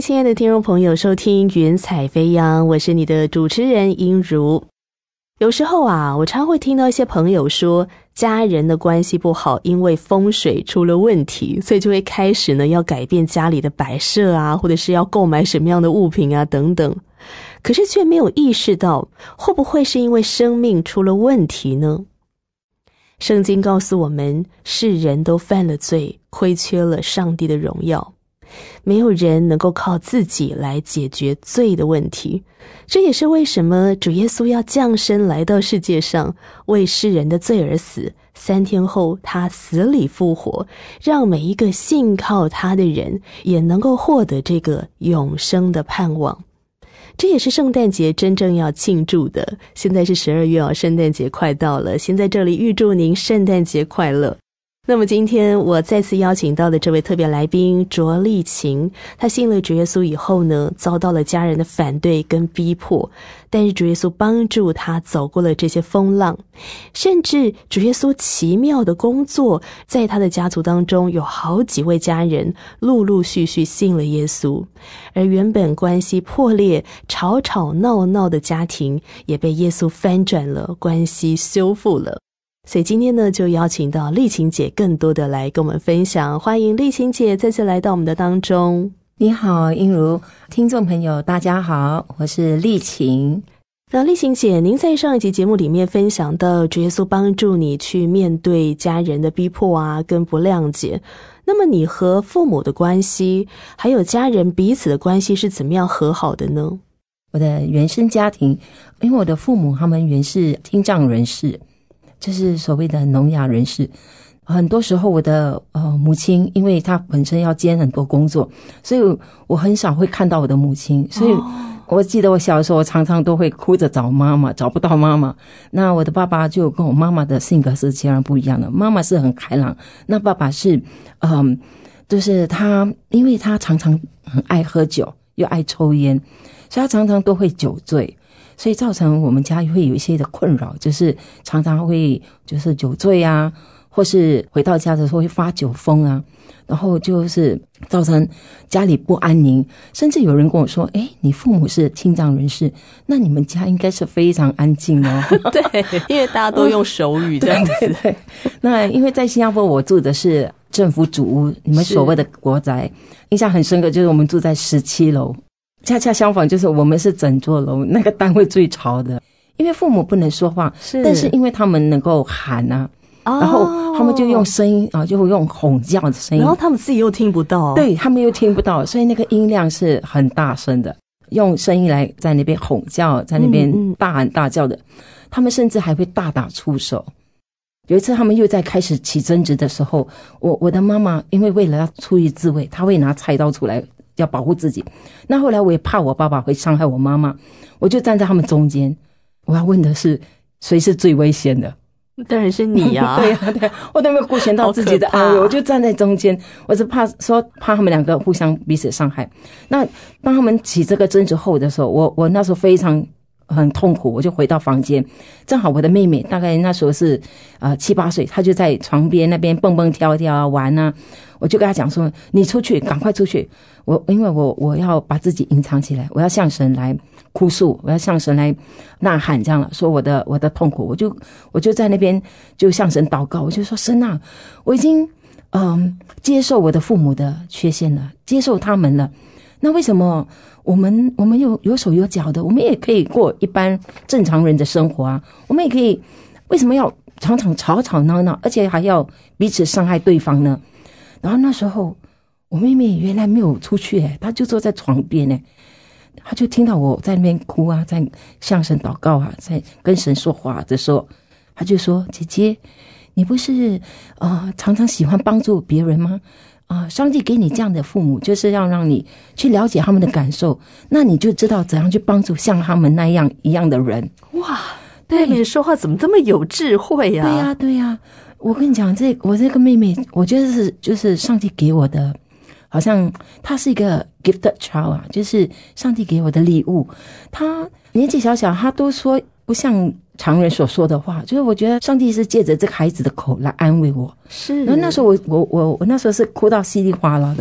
亲爱的听众朋友，收听云彩飞扬，我是你的主持人英如。有时候啊，我常会听到一些朋友说家人的关系不好，因为风水出了问题，所以就会开始呢要改变家里的摆设啊，或者是要购买什么样的物品啊等等，可是却没有意识到会不会是因为生命出了问题呢？圣经告诉我们，世人都犯了罪，亏缺了上帝的荣耀，没有人能够靠自己来解决罪的问题。这也是为什么主耶稣要降生来到世界上，为世人的罪而死，3天后他死里复活，让每一个信靠他的人也能够获得这个永生的盼望。这也是圣诞节真正要庆祝的。现在是12月哦，圣诞节快到了，先在这里预祝您圣诞节快乐。那么今天我再次邀请到的这位特别来宾卓丽琴，她信了主耶稣以后呢，遭到了家人的反对跟逼迫，但是主耶稣帮助她走过了这些风浪，甚至主耶稣奇妙的工作，在她的家族当中有好几位家人陆陆续续信了耶稣，而原本关系破裂吵吵闹闹的家庭也被耶稣翻转了，关系修复了。所以今天呢，就邀请到丽琴姐更多的来跟我们分享。欢迎丽琴姐再次来到我们的当中。 你好，英如，听众朋友大家好，我是丽琴。 那丽琴姐，您在上一集节目里面分享到主耶稣帮助你去面对家人的逼迫啊跟不谅解，那么你和父母的关系还有家人彼此的关系是怎么样和好的呢？ 我的原生家庭，因为我的父母他们原是听障人士，就是所谓的聋哑人士。很多时候我的母亲，因为她本身要兼很多工作，所以我很少会看到我的母亲。所以我记得我小的时候，我常常都会哭着找妈妈，找不到妈妈。那我的爸爸就跟我妈妈的性格是截然不一样的。妈妈是很开朗，那爸爸是就是他，因为他常常很爱喝酒，又爱抽烟，所以他常常都会酒醉。所以造成我们家会有一些的困扰，就是常常会就是酒醉啊，或是回到家的时候会发酒疯啊，然后就是造成家里不安宁。甚至有人跟我说，你父母是听障人士，那你们家应该是非常安静哦。 对，因为大家都用手语这样子。 对，那因为在新加坡我住的是政府主屋，你们所谓的国宅，印象很深刻，就是我们住在17楼。恰恰相反，就是我们是整座楼那个单位最吵的，因为父母不能说话，但是因为他们能够喊啊，然后他们就用声音啊，就用吼叫的声音， 然后他们自己又听不到， 对，他们又听不到，所以那个音量是很大声的，用声音来在那边吼叫，在那边大喊大叫的，他们甚至还会大打出手。有一次他们又在开始起争执的时候，我的妈妈因为为了要出于自卫，她会拿菜刀出来要保护自己。那后来我也怕我爸爸会伤害我妈妈，我就站在他们中间。我要问的是，谁是最危险的？ 当然是你啊。 对啊，对啊，我都没有顾全到自己的安危，我就站在中间。我是怕他们两个互相彼此伤害。那当他们起这个争执后的时候，我那时候很痛苦，我就回到房间，正好我的妹妹大概那时候是7、8岁，她就在床边那边蹦蹦跳跳啊玩啊，我就跟她讲说，你出去，赶快出去，因为我要把自己隐藏起来，我要向神来哭诉，我要向神来呐喊，这样了，说我的痛苦，我就在那边就向神祷告，我就说，神啊，我已经接受我的父母的缺陷了，接受他们了，那为什么我们有手有脚的，我们也可以过一般正常人的生活啊，我们也可以，为什么要常常吵吵闹闹，而且还要彼此伤害对方呢？然后那时候我妹妹原来没有出去她就坐在床边她就听到我在那边哭啊，在向神祷告啊，在跟神说话的时候，她就说，姐姐，你不是常常喜欢帮助别人吗？上帝给你这样的父母，就是要让你去了解他们的感受，那你就知道怎样去帮助像他们那样一样的人。 哇，妹妹说话怎么这么有智慧啊？ 对呀，我跟你讲，我这个妹妹，我觉得就是上帝给我的，好像她是一个 gifted child 啊，就是上帝给我的礼物。她年纪小小，她都说不像常人所说的话，就是我觉得上帝是借着这个孩子的口来安慰我。 是， 然后那时候我那时候是哭到稀里哗啦的，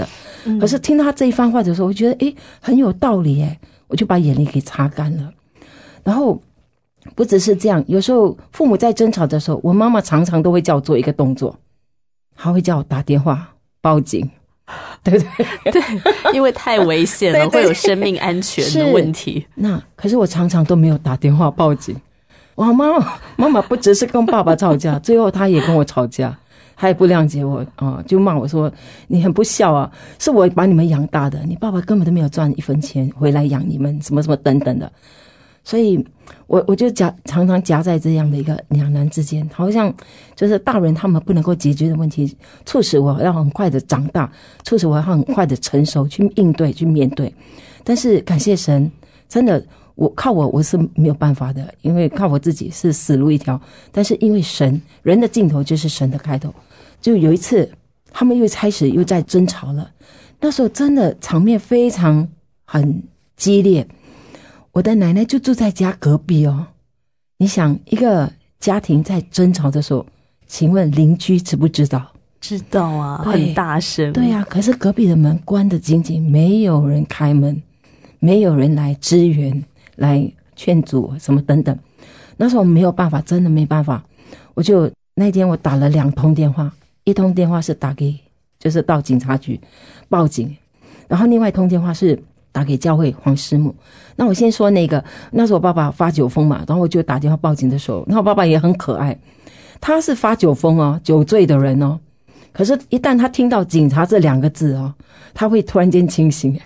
可是听到他这一番话的时候，我觉得很有道理我就把眼泪给擦干了。然后不只是这样，有时候父母在争吵的时候，我妈妈常常都会叫我做一个动作，她会叫我打电话报警，对不对？ 对，因为太危险了，会有生命安全的问题。 那可是我常常都没有打电话报警。哇，妈妈不只是跟爸爸吵架，最后她也跟我吵架，她也不谅解我就骂我说你很不孝啊，是我把你们养大的，你爸爸根本都没有赚一分钱回来养你们，什么什么等等的。所以我就常常夹在这样的一个两难之间，好像就是大人他们不能够解决的问题，促使我要很快的长大，促使我要很快的成熟去应对去面对。但是感谢神，真的靠我是没有办法的，因为靠我自己是死路一条。但是因为神，人的尽头就是神的开头。就有一次他们又开始又在争吵了，那时候真的场面非常很激烈。我的奶奶就住在家隔壁你想一个家庭在争吵的时候，请问邻居知不知道？ 知道啊，很大声。 对啊，可是隔壁的门关得紧紧，没有人开门，没有人来支援来劝阻什么等等。那时候没有办法，真的没办法。那天我打了2通电话，一通电话是打给就是到警察局报警，然后另外一通电话是打给教会黄师母。那我先说那时候我爸爸发酒疯嘛，然后我就打电话报警的时候，然后我爸爸也很可爱，他是发酒疯酒醉的人可是一旦他听到警察这2个字他会突然间清醒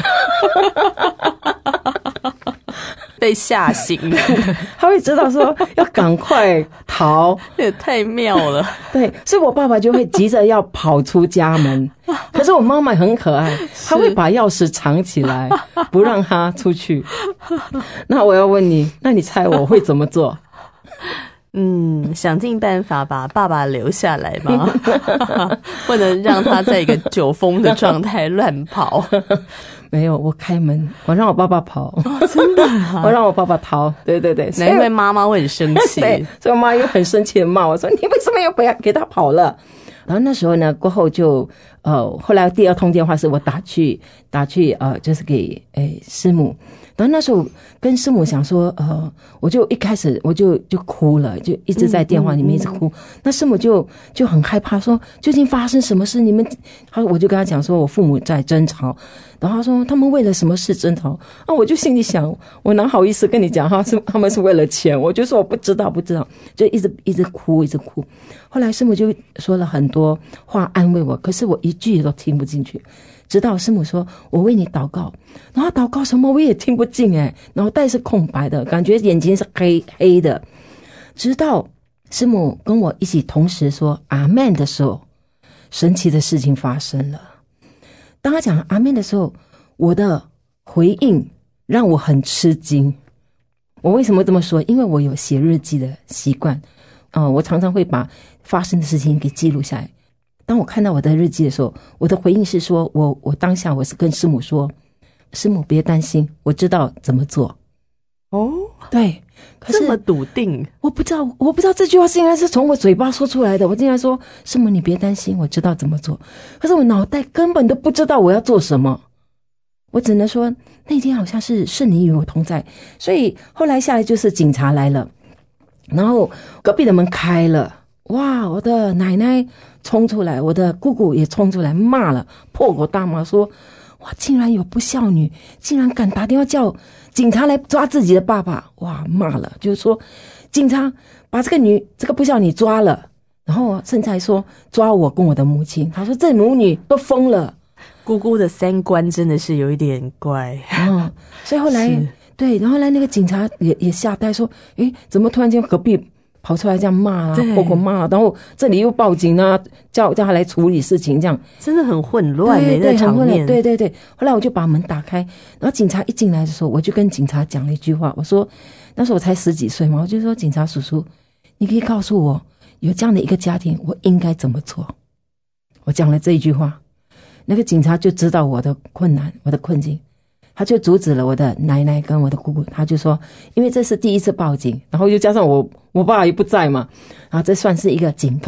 被吓醒了他会知道说要赶快逃也太妙了。 对，所以我爸爸就会急着要跑出家门可是我妈妈很可爱，她会把钥匙藏起来不让他出去。那我要问你，那你猜我会怎么做？ 想尽办法把爸爸留下来吧不能让他在一个酒疯的状态乱跑没有，我开门，我让我爸爸跑真的啊？ 我让我爸爸逃。对对对， 难怪妈妈会很生气对，所以我妈又很生气的骂我说你为什么要不要给他跑了。然后那时候呢，过后就后来第2通电话是我打去就是给师母。然后那时候跟师母想说我就一开始我就哭了，就一直在电话里面一直哭。那师母就很害怕说究竟发生什么事，我就跟他讲说我父母在争吵，然后他说他们为了什么事争吵我就心里想我哪好意思跟你讲他们是为了钱，我就说我不知道，就一直哭。后来师母就说了很多话安慰我，可是我一句都听不进去。直到师母说我为你祷告，然后祷告什么我也听不进脑袋是空白的，感觉眼睛是黑的。直到师母跟我一起同时说阿们的时候，神奇的事情发生了。当他讲阿们的时候，我的回应让我很吃惊。我为什么这么说？因为我有写日记的习惯我常常会把发生的事情给记录下来。当我看到我的日记的时候，我的回应是说我当下我是跟师母说，师母别担心，我知道怎么做。对，可是这么笃定， 我不知道这句话是应该是从我嘴巴说出来的。我竟然说师母你别担心，我知道怎么做。可是我脑袋根本都不知道我要做什么，我只能说那天好像是圣灵与我同在。所以后来下来就是警察来了，然后隔壁的门开了，哇，我的奶奶冲出来，我的姑姑也冲出来骂了，破口大骂说哇，竟然有不孝女，竟然敢打电话叫警察来抓自己的爸爸。哇，骂了，就是说警察把这个不孝女抓了，然后甚至还说抓我跟我的母亲。他说这母女都疯了。 姑姑的3观真的是有一点怪所以后来对，然后来那个警察也吓呆说怎么突然间隔壁跑出来这样骂破口骂然后这里又报警叫他来处理事情，这样真的很混乱对那场面。 对对对，后来我就把门打开，然后警察一进来的时候，我就跟警察讲了一句话，我说那时候我才10几岁嘛，我就说警察叔叔，你可以告诉我有这样的一个家庭我应该怎么做。我讲了这一句话，那个警察就知道我的困难我的困境，他就阻止了我的奶奶跟我的姑姑。他就说因为这是第一次报警，然后又加上我爸爸也不在嘛，然后这算是一个警告。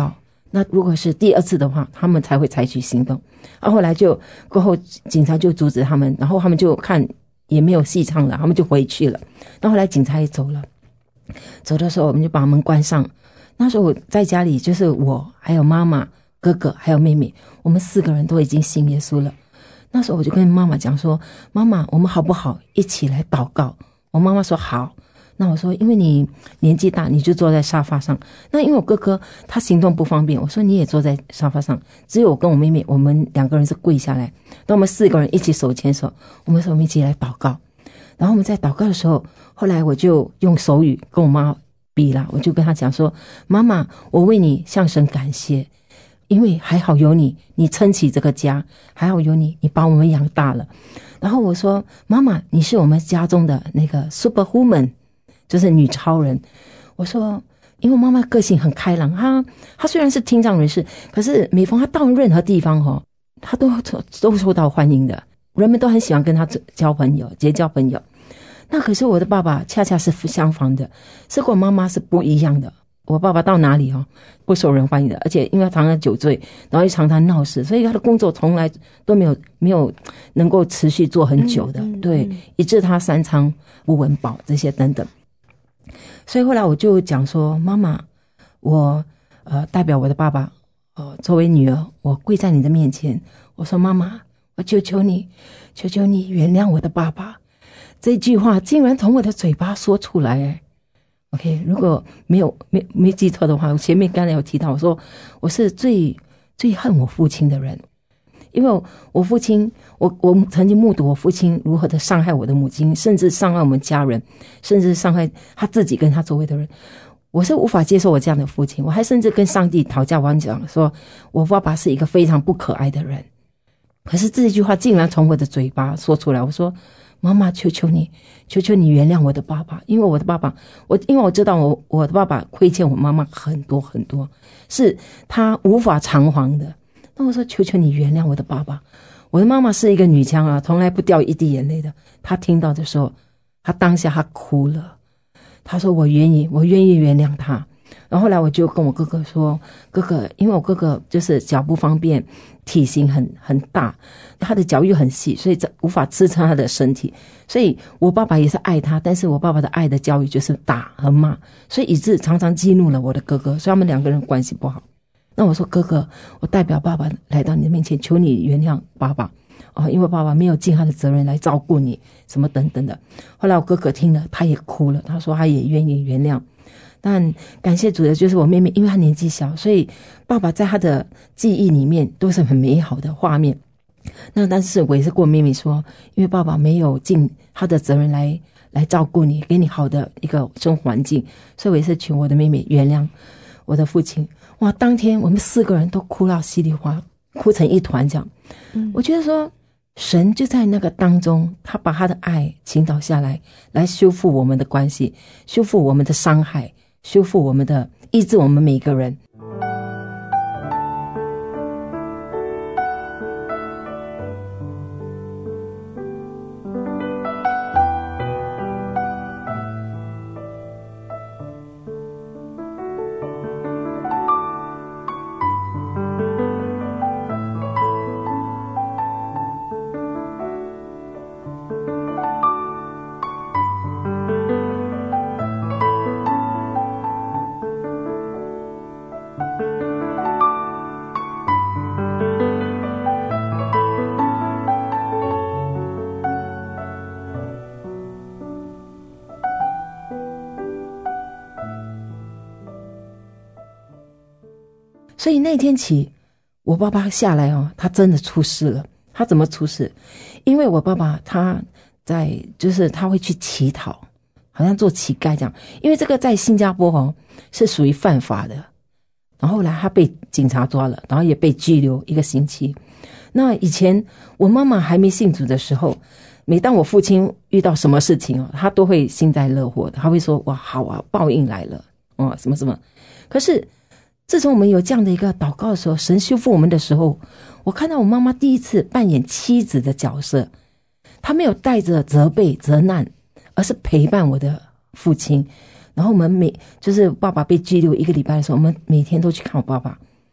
那如果是第2次的话，他们才会采取行动。后来过后警察就阻止他们，然后他们就看也没有戏唱了，他们就回去了。然后后来警察也走了，走的时候我们就把门关上。那时候我在家里，就是我还有妈妈、哥哥还有妹妹，我们4个人都已经信耶稣了。那时候我就跟妈妈讲说，妈妈，我们好不好一起来祷告？我妈妈说好。那我说因为你年纪大，你就坐在沙发上。那因为我哥哥他行动不方便，我说你也坐在沙发上。只有我跟我妹妹，我们2个人是跪下来。那我们4个人一起手牵手，我们说我们一起来祷告。然后我们在祷告的时候，后来我就用手语跟我妈比啦，我就跟她讲说，妈妈，我为你向神感谢，因为还好有你，你撑起这个家，还好有你，你把我们养大了。然后我说，妈妈，你是我们家中的那个 superwoman， 就是女超人。我说因为妈妈个性很开朗，她虽然是听障人士，可是每逢她到任何地方她都受到欢迎的，人们都很喜欢跟她交朋友，结交朋友。那可是我的爸爸恰恰是相反的，是跟我妈妈是不一样的。我爸爸到哪里不受人欢迎的，而且因为他常常酒醉，然后又常常闹事，所以他的工作从来都没有能够持续做很久的，对，以致他3餐不温饱这些等等。所以后来我就讲说，妈妈，我代表我的爸爸作为女儿，我跪在你的面前，我说妈妈，我求求你原谅我的爸爸。这句话竟然从我的嘴巴说出来OK， 如果没记错的话，我前面刚才有提到，我说我是最恨我父亲的人，因为我父亲，我曾经目睹我父亲如何的伤害我的母亲，甚至伤害我们家人，甚至伤害他自己跟他周围的人。我是无法接受我这样的父亲，我还甚至跟上帝讨价还价，说我爸爸是一个非常不可爱的人。可是这句话竟然从我的嘴巴说出来，我说妈妈，求求你原谅我的爸爸，因为我的爸爸，因为我知道我的爸爸亏欠我妈妈很多很多，是他无法偿还的。那我说求求你原谅我的爸爸。我的妈妈是一个女强从来不掉一滴眼泪的。她听到的时候，她当下她哭了，她说我愿意原谅他。然后后来我就跟我哥哥说，哥哥，因为我哥哥就是脚不方便，体型很大，他的脚又很细，所以无法支撑他的身体，所以我爸爸也是爱他，但是我爸爸的爱的教育就是打和骂，所以以致常常激怒了我的哥哥，所以他们2个人关系不好。那我说哥哥，我代表爸爸来到你的面前，求你原谅爸爸因为爸爸没有尽他的责任来照顾你什么等等的。后来我哥哥听了，他也哭了，他说他也愿意原谅。但感谢主的就是我妹妹，因为她年纪小，所以爸爸在她的记忆里面都是很美好的画面。那但是我也是跟我妹妹说，因为爸爸没有尽他的责任来照顾你，给你好的一个生活环境，所以我也是请我的妹妹原谅我的父亲。哇，当天我们4个人都哭到稀里哗啦，哭成一团这样。我觉得说神就在那个当中，他把他的爱倾倒下来修复我们的关系，修复我们的伤害，修复我们的医治我们每一个人。所以那天起，我爸爸下来他真的出事了。他怎么出事？因为我爸爸他他会去乞讨，好像做乞丐这样。因为这个在新加坡是属于犯法的。然后后来他被警察抓了，然后也被拘留1个星期。那以前我妈妈还没信主的时候，每当我父亲遇到什么事情他都会幸灾乐祸的，他会说哇好啊，报应来了什么什么。可是自从我们有这样的一个祷告的时候，神修复我们的时候，我看到我妈妈第一次扮演妻子的角色，她没有带着责备责难，而是陪伴我的父亲。然后我们就是爸爸被拘留1个礼拜的时候，我们每天都去看我爸爸。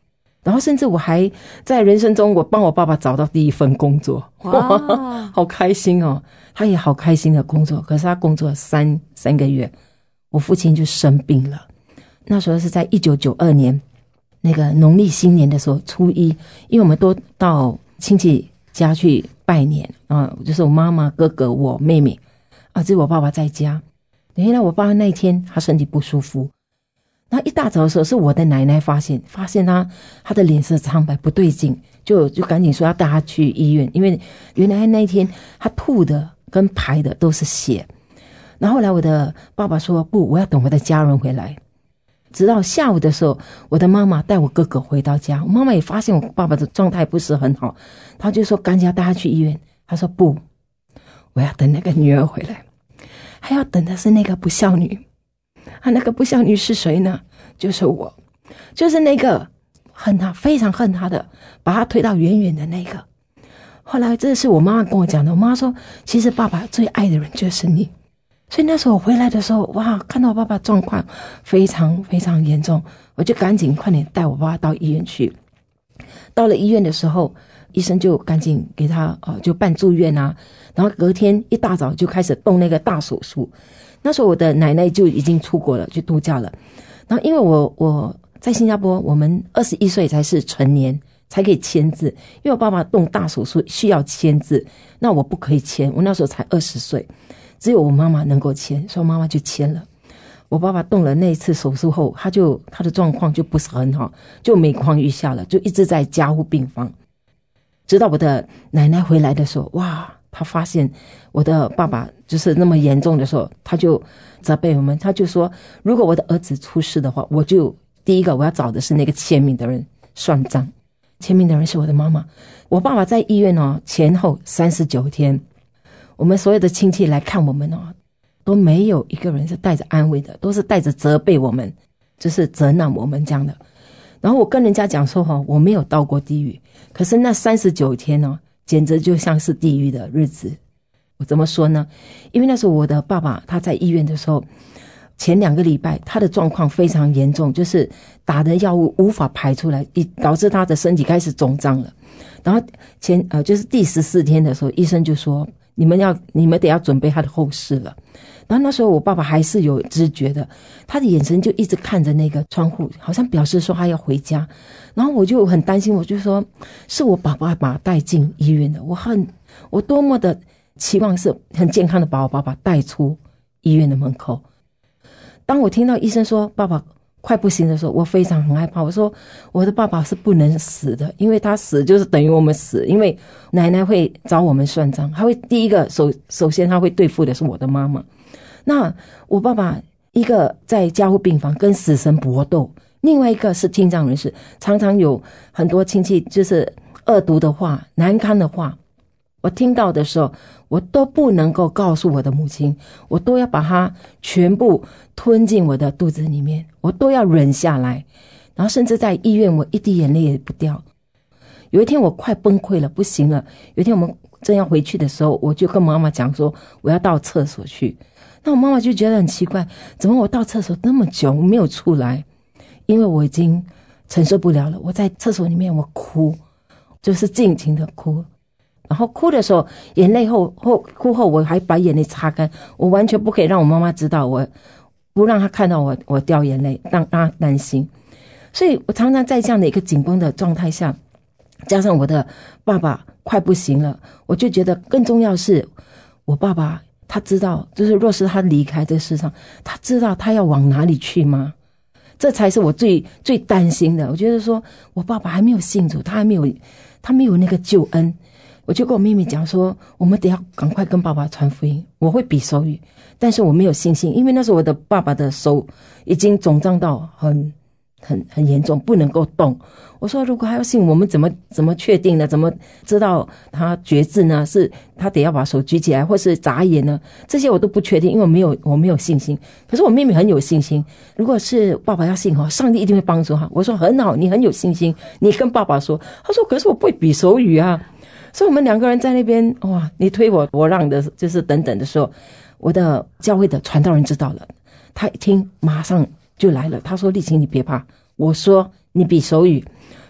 然后甚至我还在人生中我帮我爸爸找到第一份工作，哇，好开心哦，他也好开心的工作。可是他工作了三个月，我父亲就生病了。那时候是在1992年那个农历新年的时候，初一，因为我们都到亲戚家去拜年啊，就是我妈妈、哥哥、我妹妹啊，只有我爸爸在家。原来我爸爸那一天他身体不舒服，那一大早的时候是我的奶奶发现他的脸色苍白不对劲，就赶紧说要带他去医院，因为原来那一天他吐的跟排的都是血。然后后来我的爸爸说不，我要等我的家人回来。直到下午的时候，我的妈妈带我哥哥回到家，我妈妈也发现我爸爸的状态不是很好，她就说赶紧要带他去医院。她说不，我要等那个女儿回来，还要等的是那个不孝女。那个不孝女是谁呢？就是我，就是那个恨他非常恨他的，把他推到远远的那个。后来这是我妈妈跟我讲的，我妈说其实爸爸最爱的人就是你。所以那时候我回来的时候，哇，看到我爸爸状况非常非常严重，我就赶紧快点带我爸爸到医院去。到了医院的时候，医生就赶紧给他就办住院啊，然后隔天一大早就开始动那个大手术。那时候我的奶奶就已经出国了，去度假了。然后因为我在新加坡，我们21岁才是成年，才可以签字，因为我爸爸动大手术需要签字，那我不可以签，我那时候才20岁，只有我妈妈能够签，所以我妈妈就签了。我爸爸动了那一次手术后，他的状况就不是很好，就每况愈下了，就一直在加护病房。直到我的奶奶回来的时候，哇，他发现我的爸爸就是那么严重的时候，他就责备我们，他就说如果我的儿子出事的话，我就第一个我要找的是那个签名的人算账。签名的人是我的妈妈。我爸爸在医院前后39天，我们所有的亲戚来看我们都没有一个人是带着安慰的，都是带着责备我们，就是责难我们这样的。然后我跟人家讲说我没有到过地狱，可是那39天简直就像是地狱的日子。我怎么说呢？因为那时候我的爸爸他在医院的时候，前2个礼拜他的状况非常严重，就是打的药物无法排出来，导致他的身体开始肿胀了。然后就是第14天的时候，医生就说你们得要准备他的后事了。然后那时候我爸爸还是有知觉的，他的眼神就一直看着那个窗户，好像表示说他要回家。然后我就很担心，我就说是我爸爸把他带进医院的，我多么的期望是很健康的把我爸爸带出医院的门口。当我听到医生说爸爸快不行的时候，我非常很害怕。我说我的爸爸是不能死的，因为他死就是等于我们死，因为奶奶会找我们算账，他会第一个首先他会对付的是我的妈妈。那我爸爸一个在加护病房跟死神搏斗，另外一个是听障人士，常常有很多亲戚就是恶毒的话、难堪的话，我听到的时候，我都不能够告诉我的母亲，我都要把它全部吞进我的肚子里面，我都要忍下来。然后甚至在医院，我一滴眼泪也不掉。有一天我快崩溃了，不行了。有一天我们正要回去的时候，我就跟妈妈讲说我要到厕所去。那我妈妈就觉得很奇怪，怎么我到厕所那么久没有出来？因为我已经承受不了了，我在厕所里面我哭，就是尽情的哭。然后哭的时候，眼泪哭后我还把眼泪擦干，我完全不可以让我妈妈知道，我不让她看到我掉眼泪，让她担心。所以我常常在这样的一个紧绷的状态下，加上我的爸爸快不行了，我就觉得更重要是我爸爸他知道，就是若是他离开这世上，他知道他要往哪里去吗？这才是我最最担心的。我觉得说我爸爸还没有信主，他没有那个救恩。我就跟我妹妹讲说，我们得要赶快跟爸爸传福音。我会比手语，但是我没有信心，因为那时候我的爸爸的手已经肿胀到很严重，不能够动。我说如果还要信，我们怎么确定呢？怎么知道他觉知呢？是他得要把手举起来，或是眨眼呢？这些我都不确定，因为我没有信心。可是我妹妹很有信心，如果是爸爸要信上帝一定会帮助他。我说很好，你很有信心，你跟爸爸说。他说可是我不会比手语啊。所以我们2个人在那边，哇，你推我让的，就是等等的时候，我的教会的传道人知道了，他一听马上就来了，他说丽琴你别怕，我说你比手语。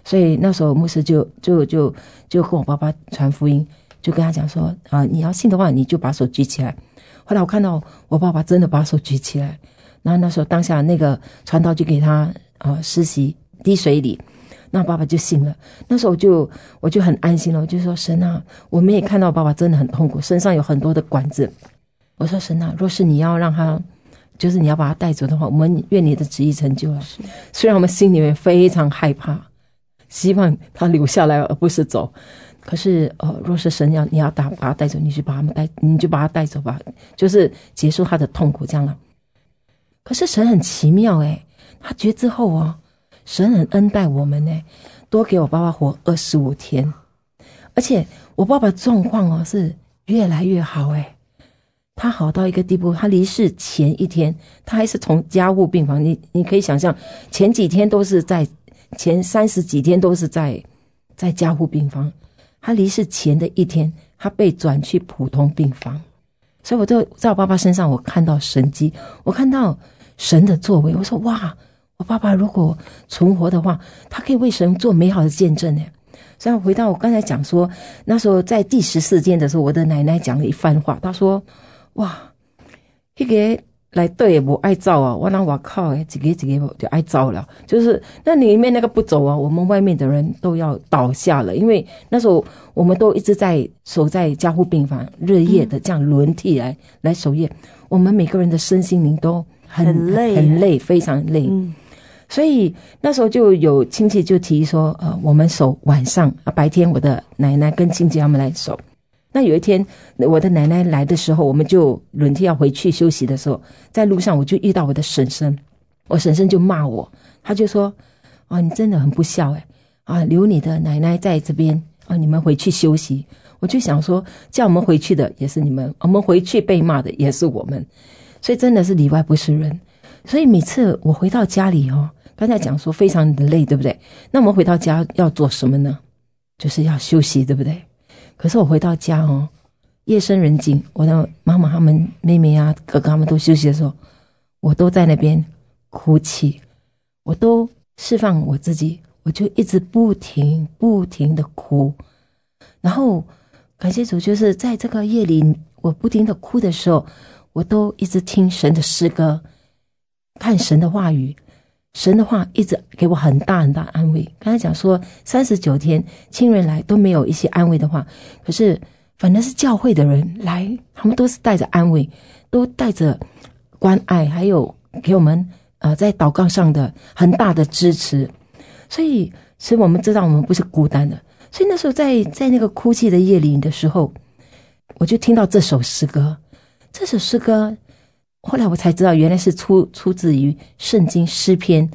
所以那时候牧师就跟我爸爸传福音，就跟他讲说你要信的话，你就把手举起来。后来我看到我爸爸真的把手举起来，然后那时候当下那个传道就给他施洗滴水礼，那爸爸就信了。那时候我就很安心了，我就说神啊，我们也看到爸爸真的很痛苦，身上有很多的管子。我说神啊，若是你要让他，就是你要把他带走的话，我们愿你的旨意成就了。虽然我们心里面非常害怕，希望他留下来而不是走，可是若是神你要把他带走，你就把他带走吧，就是结束他的痛苦这样了。可是神很奇妙他觉知后神很恩待我们多给我爸爸活25天，而且我爸爸状况是越来越好他好到一个地步，他离世前一天他还是从加护病房，你可以想象前几天都是前30几天都是在加护病房，他离世前的一天他被转去普通病房。所以我就在我爸爸身上我看到神迹，我看到神的作为，我说哇，我爸爸如果存活的话，他可以为神做美好的见证所以回到我刚才讲说，那时候在第14天的时候，我的奶奶讲了一番话，她说哇，那个来对我爱走我让我靠一个就爱走了，就是那里面那个不走我们外面的人都要倒下了。因为那时候我们都一直在守在加护病房，日夜的这样轮替来守夜，我们每个人的身心灵都很累，非常累。所以那时候就有亲戚就提说我们守晚上白天我的奶奶跟亲戚他们来守。那有一天我的奶奶来的时候，我们就轮替要回去休息的时候，在路上我就遇到我的婶婶，我婶婶就骂我，她就说你真的很不孝留你的奶奶在这边你们回去休息。我就想说叫我们回去的也是你们，我们回去被骂的也是我们，所以真的是里外不是人。所以每次我回到家里刚才讲说非常的累，对不对？那我们回到家要做什么呢？就是要休息，对不对？可是我回到家夜深人静，我的妈妈他们妹妹哥哥他们都休息的时候，我都在那边哭泣，我都释放我自己，我就一直不停的哭。然后感谢主，就是在这个夜里我不停的哭的时候，我都一直听神的诗歌，看神的话语，神的话一直给我很大很大安慰。刚才讲说39天亲人来都没有一些安慰的话，可是反正是教会的人来，他们都是带着安慰，都带着关爱，还有给我们在祷告上的很大的支持。所以我们知道我们不是孤单的。所以那时候在那个哭泣的夜里的时候，我就听到这首诗歌。这首诗歌后来我才知道原来是出自于圣经诗篇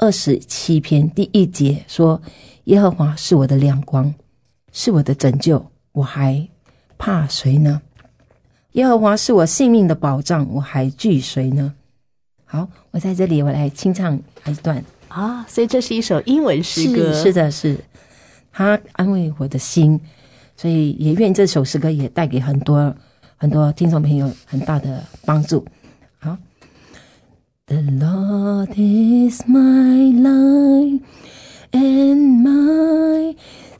27篇第1节，说耶和华是我的亮光，是我的拯救，我还怕谁呢？耶和华是我性命的保障，我还惧谁呢？好，我在这里我来清唱一段所以这是一首英文诗歌。 是的，是他安慰我的心，所以也愿这首诗歌也带给很多听众朋友很大的帮助。好 The Lord is my light and my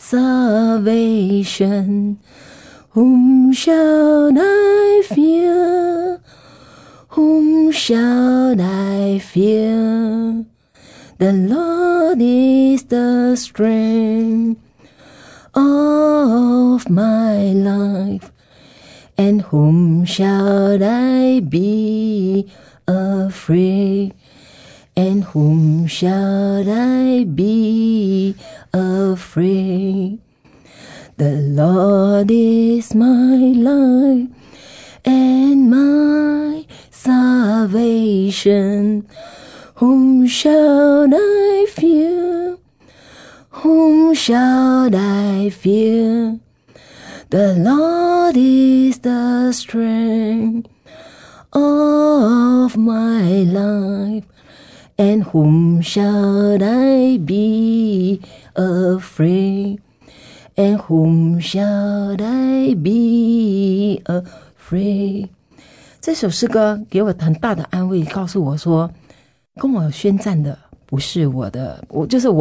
salvation, whom shall I fear? Whom shall I fear? The Lord is the strength of my life, and whom shall I be afraid? And whom shall I be afraid? The Lord is my light and my salvation. Whom shall I fear? Whom shall I fear? The Lord is the strength of my life, and whom shall I be afraid? And whom shall I be afraid? 这首诗歌给我很大的安慰，告诉我说，跟我宣战的不是我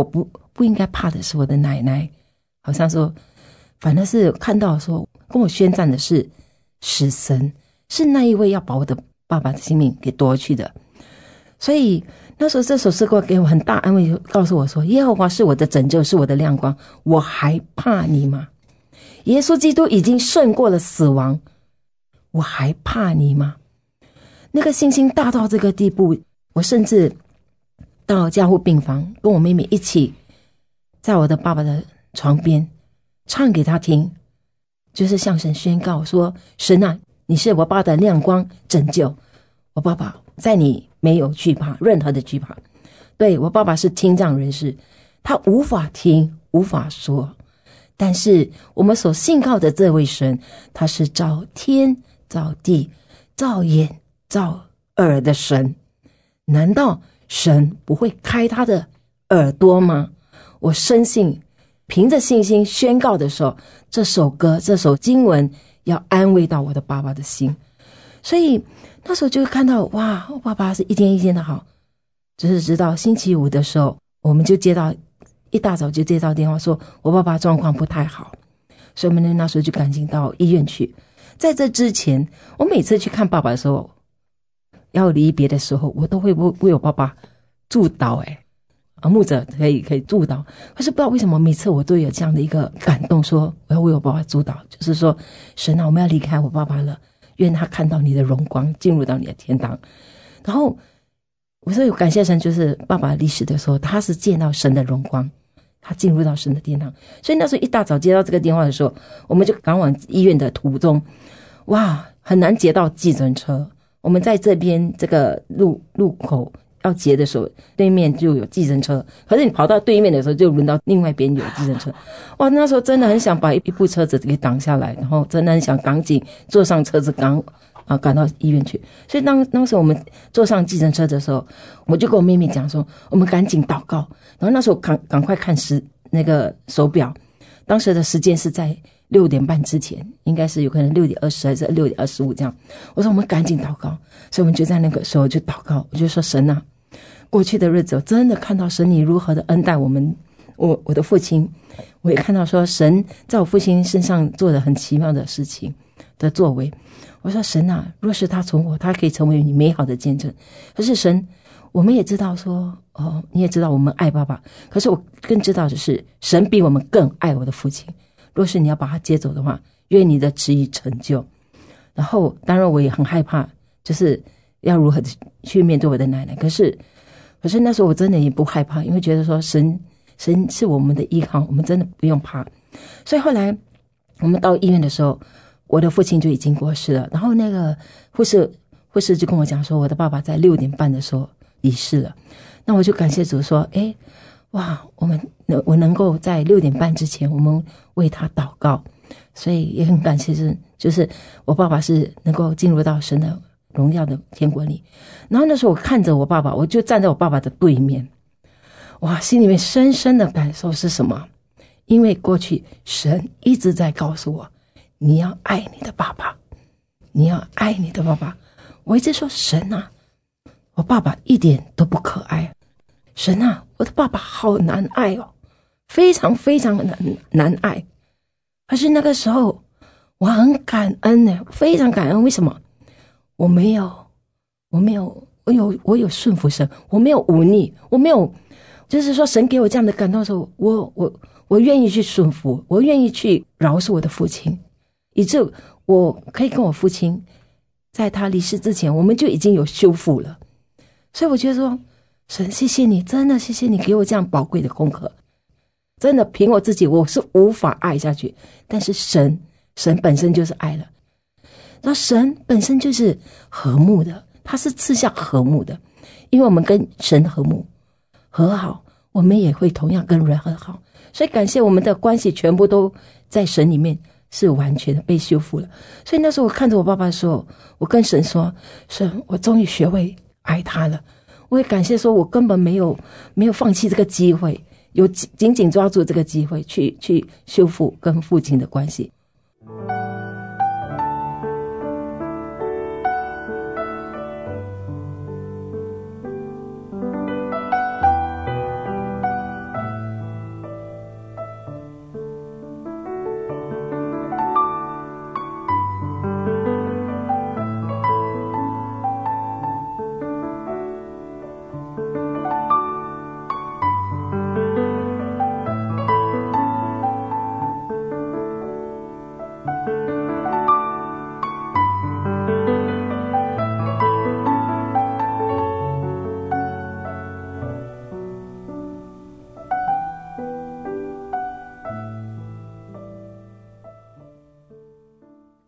不应该怕的是我的奶奶，好像说反而是看到说跟我宣战的是神，是那一位要把我的爸爸的性命给夺去的。所以那时候这首诗歌给我很大安慰，告诉我说耶和华是我的拯救，是我的亮光，我还怕你吗？耶稣基督已经胜过了死亡，我还怕你吗？那个信心大到这个地步，我甚至到加护病房跟我妹妹一起在我的爸爸的床边唱给他听，就是向神宣告说，神啊，你是我爸的亮光拯救，我爸爸在你没有惧怕，任何的惧怕。对，我爸爸是听障人士，他无法听无法说，但是我们所信靠的这位神，他是造天造地造眼造耳的神，难道神不会开他的耳朵吗？我深信凭着信心宣告的时候，这首歌这首经文要安慰到我的爸爸的心。所以那时候就看到哇，我爸爸是一天一天的好，只是直到星期五的时候，我们就一大早就接到电话说我爸爸状况不太好，所以我们那时候就赶紧到医院去。在这之前，我每次去看爸爸的时候，要离别的时候，我都会为我爸爸祝祷牧者可以祝祷。可是不知道为什么每次我都有这样的一个感动，说我要为我爸爸祝祷，就是说神啊，我们要离开我爸爸了，愿他看到你的荣光，进入到你的天堂。然后我说有感谢神，就是爸爸离世的时候，他是见到神的荣光，他进入到神的天堂。所以那时候一大早接到这个电话的时候，我们就赶往医院的途中，哇，很难截到计程车。我们在这边这个路口要截的时候，对面就有计程车，可是你跑到对面的时候，就轮到另外一边有计程车。哇，那时候真的很想把一部车子给挡下来，然后真的很想赶紧坐上车子赶到医院去。所以当时我们坐上计程车的时候，我就跟我妹妹讲说，我们赶紧祷告。然后那时候赶快看那个手表，当时的时间是在6点半之前，应该是有可能6点20还是6点25这样。我说我们赶紧祷告，所以我们就在那个时候就祷告，我就说神啊，过去的日子我真的看到神你如何的恩待我的父亲，我也看到说神在我父亲身上做了很奇妙的事情的作为。我说神啊，若是他存活，他可以成为你美好的见证。可是神，我们也知道说你也知道我们爱爸爸，可是我更知道的是神比我们更爱我的父亲。若是你要把他接走的话，愿你的旨意成就。然后当然我也很害怕，就是要如何去面对我的奶奶。可是那时候我真的也不害怕，因为觉得说神是我们的依靠，我们真的不用怕。所以后来我们到医院的时候，我的父亲就已经过世了。然后那个护士就跟我讲说，我的爸爸在6点半的时候离世了。那我就感谢主说，哇，我能够在6点半之前，我们为他祷告，所以也很感谢神，就是我爸爸是能够进入到神的荣耀的天国里。然后那时候我看着我爸爸，我就站在我爸爸的对面，哇，心里面深深的感受是什么？因为过去神一直在告诉我，你要爱你的爸爸，你要爱你的爸爸。我一直说神啊，我爸爸一点都不可爱，神啊，我的爸爸好难爱哦，非常非常难爱。可是那个时候我很感恩呢，非常感恩。为什么？我有顺服神，我没有忤逆，我没有，就是说神给我这样的感动的时候，我愿意去顺服，我愿意去饶恕我的父亲，以致我可以跟我父亲在他离世之前，我们就已经有修复了。所以我觉得说神谢谢你，真的谢谢你给我这样宝贵的功课。真的凭我自己我是无法爱下去，但是神本身就是爱了。那神本身就是和睦的，他是赐下和睦的，因为我们跟神和睦和好，我们也会同样跟人和好。所以感谢我们的关系全部都在神里面是完全的被修复了。所以那时候我看着我爸爸的时候，我跟神说，神，我终于学会爱他了。我也感谢说我根本没有放弃这个机会，有紧紧抓住这个机会去修复跟父亲的关系。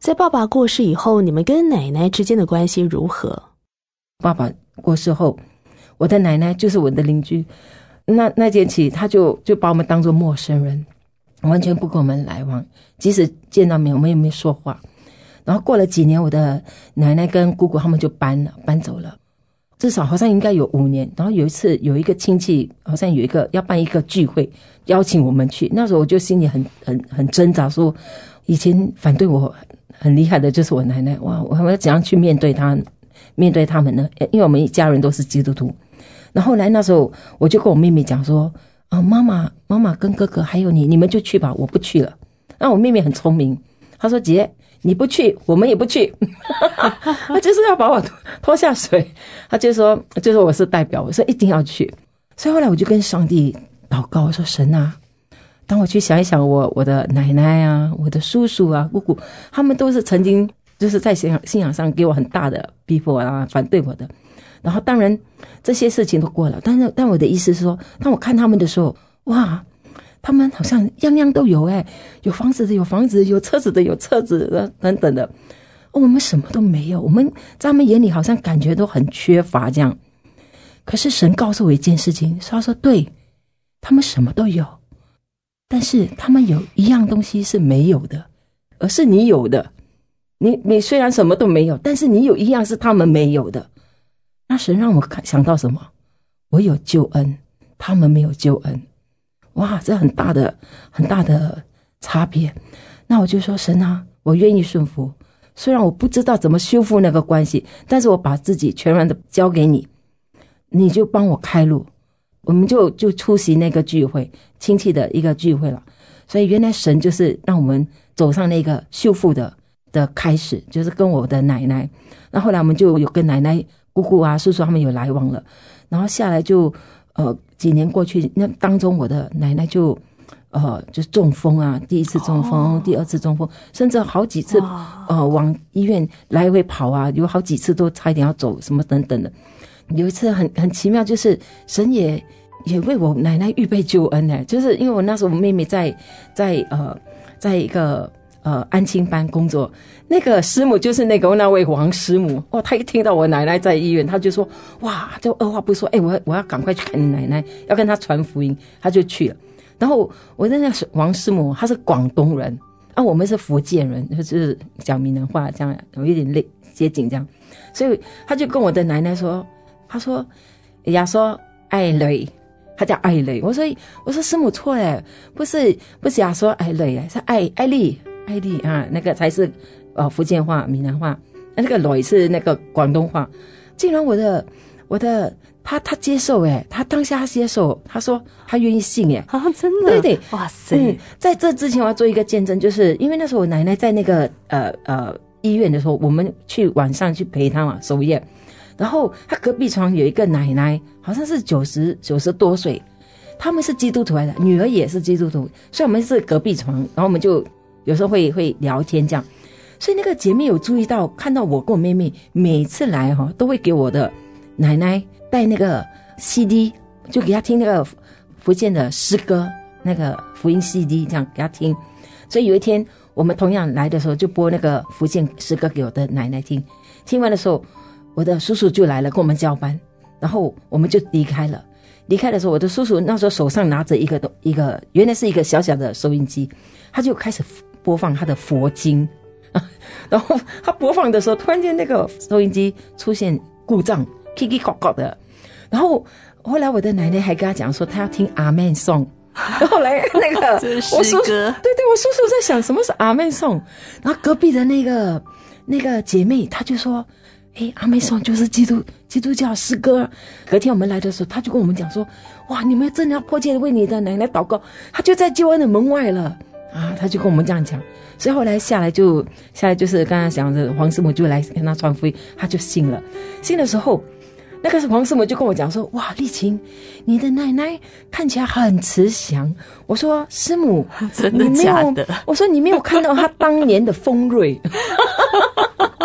在爸爸过世以后，你们跟奶奶之间的关系如何？ 爸爸过世后，我的奶奶就是我的邻居，那件起他就把我们当作陌生人，完全不跟我们来往，即使见到面我们也没说话。然后过了几年，我的奶奶跟姑姑他们就搬走了，至少好像应该有5年。然后有一次有一个亲戚好像有一个要办一个聚会，邀请我们去，那时候我就心里很挣扎，说以前反对我很厉害的就是我奶奶，哇，我要怎样去面对他们呢？因为我们一家人都是基督徒。然后后来那时候我就跟我妹妹讲说，妈妈跟哥哥还有你们就去吧，我不去了。那我妹妹很聪明，她说姐你不去我们也不去她就是要把我拖下水，她就说我是代表，我说一定要去。所以后来我就跟上帝祷告，我说神啊，当我去想一想我的奶奶啊，我的叔叔啊姑姑，他们都是曾经就是在信仰上给我很大的逼迫啊，反对我的。然后当然这些事情都过了，但我的意思是说，当我看他们的时候，哇，他们好像样样都有，有房子的有房子，有车子的有车子的等等的，我们什么都没有，我们在他们眼里好像感觉都很缺乏这样。可是神告诉我一件事情，他说对，他们什么都有，但是他们有一样东西是没有的，而是你有的。你虽然什么都没有，但是你有一样是他们没有的。那神让我想到什么？我有救恩，他们没有救恩。哇，这很大的差别。那我就说神啊，我愿意顺服，虽然我不知道怎么修复那个关系，但是我把自己全然的交给你，你就帮我开路。我们就出席那个聚会，亲戚的一个聚会了。所以原来神就是让我们走上那个修复的开始，就是跟我的奶奶。那后来我们就有跟奶奶姑姑啊叔叔他们有来往了。然后下来就几年过去，那当中我的奶奶就是中风啊，第一次中风，第二次中风，甚至好几次往医院来回跑啊，有好几次都差一点要走什么等等的。有一次很奇妙，就是神也为我奶奶预备救恩呢，就是因为我那时候我妹妹在一个安亲班工作，那个师母就是那位王师母。她一听到我奶奶在医院，她就说哇，就二话不说，我要赶快去看你奶奶，要跟她传福音，她就去了。然后我的那个王师母她是广东人我们是福建人，就是讲闽南话这样，有一点接近这样，所以她就跟我的奶奶说，她说呀说爱女，她叫爱女。我说师母错了，不是呀说爱女，是爱丽啊，那个才是福建话闽南话，那个女是那个广东话。竟然我的他接受他当下他接受，他说他愿意信真的， 对， 哇塞！ 在这之前我要做一个见证，就是因为那时候我奶奶在那个医院的时候，我们去晚上去陪她嘛守夜，然后她隔壁床有一个奶奶，好像是90多岁，他们是基督徒来的，女儿也是基督徒，所以我们是隔壁床，然后我们就有时候会聊天这样。所以那个姐妹有注意到，看到我跟我妹妹每次来都会给我的奶奶带那个 CD， 就给她听那个福建的诗歌，那个福音 CD 这样给她听。所以有一天我们同样来的时候，就播那个福建诗歌给我的奶奶听。听完的时候，我的叔叔就来了跟我们交班，然后我们就离开了。离开的时候，我的叔叔那时候手上拿着一个原来是一个小小的收音机，他就开始播放他的佛经。然后他播放的时候，突然间那个收音机出现故障，叽叽呱呱的。然后后来我的奶奶还跟他讲说，他要听阿妹颂。后来那个我叔叔，对，我叔叔在想什么是阿妹颂。然后隔壁的那个姐妹，她就说，阿妹颂就是基督教诗歌。隔天我们来的时候，她就跟我们讲说，哇，你们真的要迫切的为你的奶奶祷告，她就在救恩的门外了啊！她就跟我们这样讲。所以后来下来就是刚才讲的黄师母就来跟他传福音，他就信了。信的时候，那个黄师母就跟我讲说，哇，丽琴，你的奶奶看起来很慈祥。我说师母， 真的假的？ 我说你没有看到她当年的锋锐。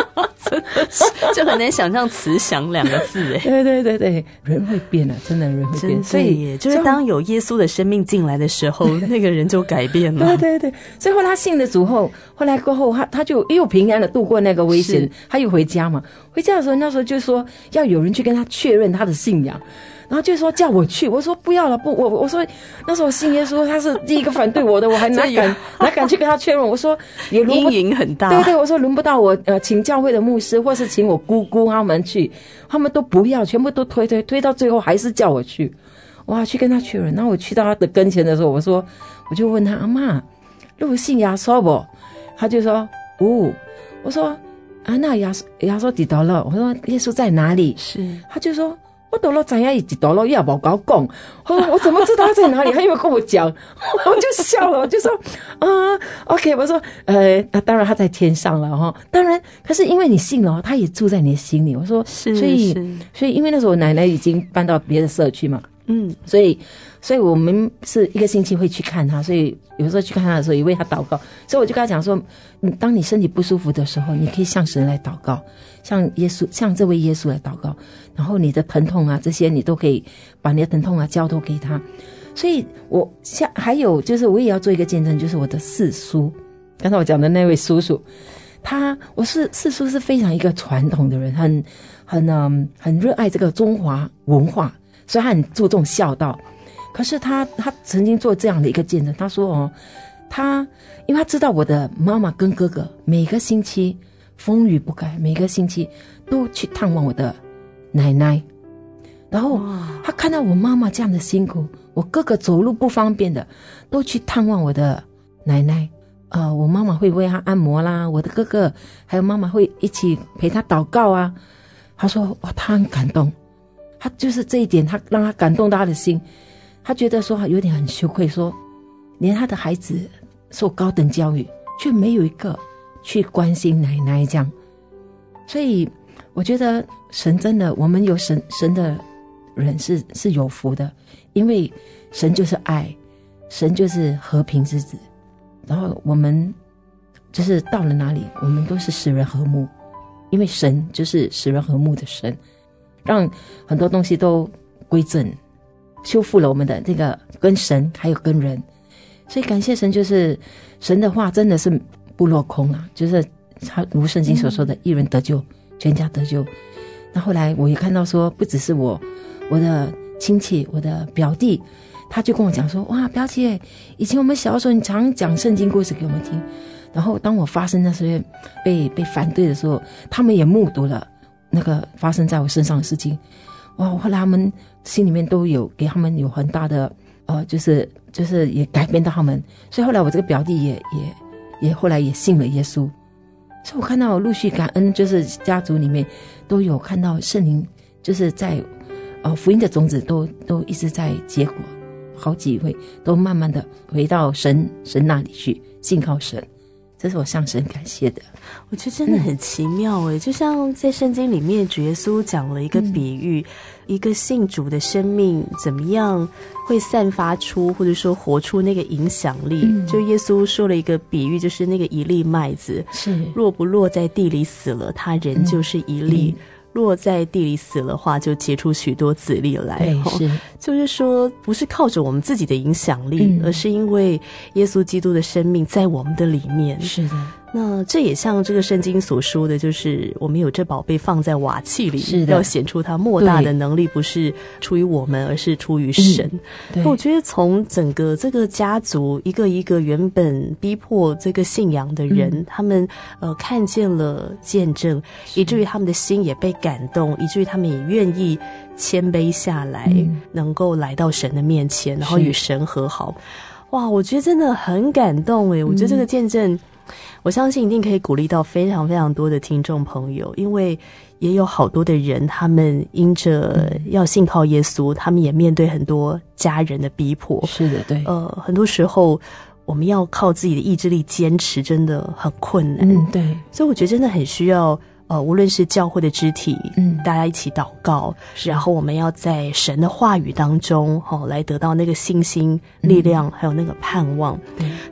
就很难想象慈祥2个字哎。 对对对对，人会变啊，真的人会变， 所以就是当有耶稣的生命进来的时候，那个人就改变了。 对对对，所以后来他信了主后，后来过后他就又平安的度过那个危险，他又回家嘛。回家的时候，那时候就说要有人去跟他确认他的信仰。然后就说叫我去，我说不要了，不，我说那时候我信耶稣，他是第一个反对我的，我还哪敢去跟他确认？我说也阴影很大。 对对，我说轮不到我请教会的牧师，或是请我姑姑他们去，他们都不要，全部都推到最后还是叫我去，哇，去跟他确认。然后我去到他的跟前的时候，我就问他阿嬷，你有信耶稣不？他就说哦，我说啊，那耶稣伫倒了，我说耶稣在哪里？ 是， 他就说。我都了知影伊一道路，伊也无跟我讲。我怎么知道他在哪里？他又没跟我讲，我就笑了，我就说，OK， 我说，那当然他在天上了哈。当然，可是因为你信了，他也住在你的心里。我说，所以因为那时候我奶奶已经搬到别的社区嘛，所以我们是一个星期会去看他，所以有时候去看他的时候也为他祷告。所以我就跟他讲说，当你身体不舒服的时候，你可以向神来祷告，向这位耶稣来祷告，然后你的疼痛啊这些你都可以把你的疼痛啊交托给他。所以还有就是我也要做一个见证，就是我的四叔，刚才我讲的那位叔叔，我四叔是非常一个传统的人，很热爱这个中华文化，所以他很注重孝道。可是他曾经做这样的一个见证，他说因为他知道我的妈妈跟哥哥每个星期风雨不改，每个星期都去探望我的奶奶，然后他看到我妈妈这样的辛苦，我哥哥走路不方便的都去探望我的奶奶，我妈妈会为他按摩啦，我的哥哥还有妈妈会一起陪他祷告啊。他说他很感动，他就是这一点他让他感动到他的心，他觉得说有点很羞愧，说连他的孩子受高等教育却没有一个去关心奶奶这样。所以我觉得神真的，我们有神的人是有福的，因为神就是爱，神就是和平之子，然后我们就是到了哪里我们都是使人和睦，因为神就是使人和睦的神，让很多东西都归正，修复了我们的这个跟神还有跟人。所以感谢神，就是神的话真的是不落空啊，就是他如圣经所说的一人得救全家得救。那后来我也看到说不只是我的亲戚，我的表弟，他就跟我讲说，哇，表姐，以前我们小的时候你常讲圣经故事给我们听，然后当我发生那些被反对的时候，他们也目睹了那个发生在我身上的事情。哇，后来他们心里面都有给他们有很大的就是也改变到他们，所以后来我这个表弟也后来也信了耶稣。所以我看到陆续感恩，就是家族里面都有看到圣灵就是在福音的种子都一直在结果，好几位都慢慢的回到神那里去信靠神，这是我向神感谢的。 我觉得真的很奇妙就像在圣经里面主耶稣讲了一个比喻，一个信主的生命怎么样会散发出或者说活出那个影响力。就耶稣说了一个比喻，就是那个一粒麦子是若不落在地里死了，它仍就是一粒，落在地里死了话就结出许多子粒来。是，就是说不是靠着我们自己的影响力，而是因为耶稣基督的生命在我们的里面。是的，那这也像这个圣经所说的，就是我们有这宝贝放在瓦器里，是的，要显出它莫大的能力不是出于我们，而是出于神。我觉得从整个这个家族一个一个原本逼迫这个信仰的人，他们看见了见证，以至于他们的心也被感动，以至于他们也愿意谦卑下来，能够来到神的面前，然后与神和好。哇，我觉得真的很感动我觉得这个见证我相信一定可以鼓励到非常非常多的听众朋友，因为也有好多的人他们因着要信靠耶稣，他们也面对很多家人的逼迫。是的，对，很多时候我们要靠自己的意志力坚持真的很困难。对，所以我觉得真的很需要无论是教会的肢体，大家一起祷告，然后我们要在神的话语当中来得到那个信心、力量，还有那个盼望。